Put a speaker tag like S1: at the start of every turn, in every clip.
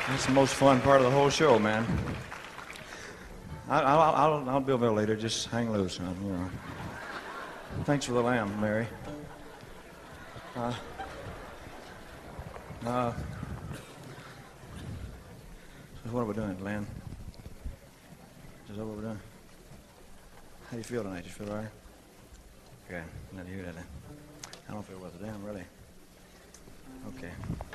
S1: That's the most fun part of the whole show, man. I'll be over later. Just hang loose, man. You know. Thanks for the lamb, Mary. So what are we doing, Glenn? Is that what we're doing? How do you feel tonight? You feel all right? Okay, glad to hear that. I don't feel worth a damn, really. Okay.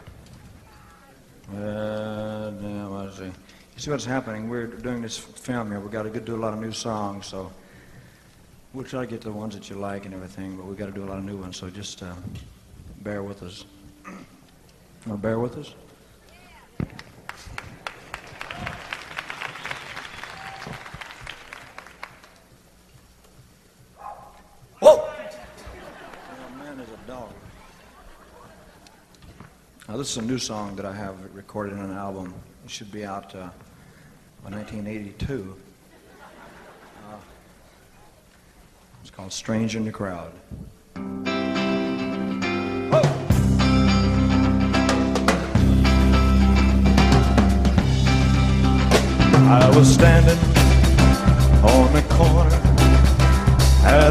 S1: Let's see. You see what's happening? We're doing this film here. We've got to do a lot of new songs, so we'll try to get the ones that you like and everything, but we've got to do a lot of new ones, so just bear with us. Want to bear with us? Whoa! Oh, man, there's a dog. Now, this is a new song that I have recorded in an album. It should be out by 1982. It's called Stranger in the Crowd. I was standing on the corner at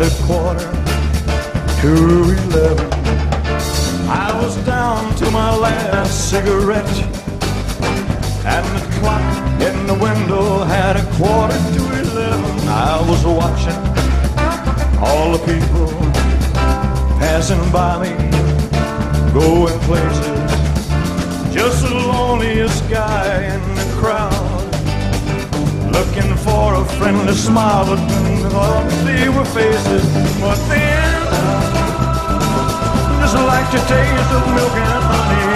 S1: 11:15. I was down to my last cigarette, and the clock in the window had 11:15. I was watching all the people passing by me, going places, just the loneliest guy in the crowd, looking for a friendly smile, but all they were faces. But then, just like the taste of milk and honey,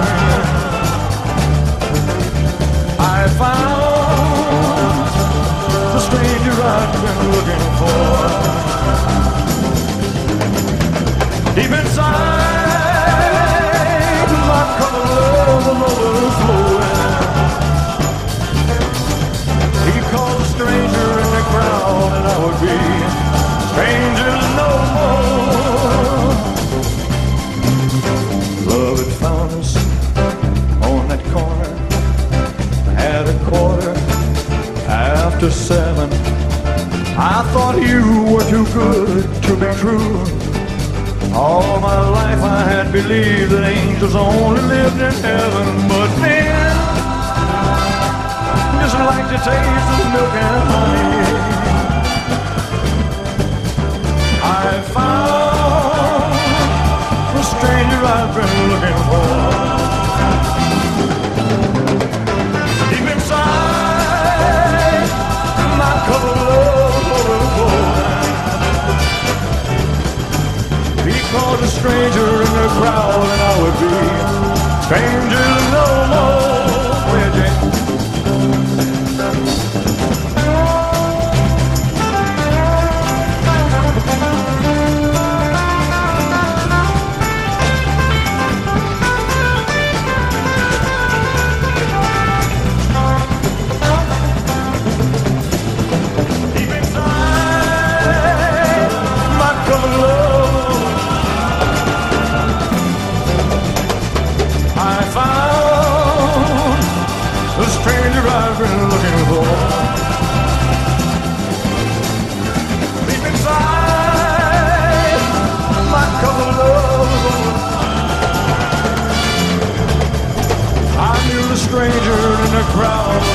S1: I found the stranger I'd been looking for. Deep inside, my cup of love was overflowing. He called a stranger in the crowd, and I would be strangers no more. Love had found us on that corner at 7:15. I thought you were too good to be true. All my life I had believed that angels only lived in heaven, but then, just like the taste of milk and honey, I found the stranger I've been looking for. Deep inside, my cup of love overflowing. Because a stranger in the crowd, and I would be strangers no more. Yeah, Jane. I've been looking for. Deep inside, my cup of love. I knew the stranger in the crowd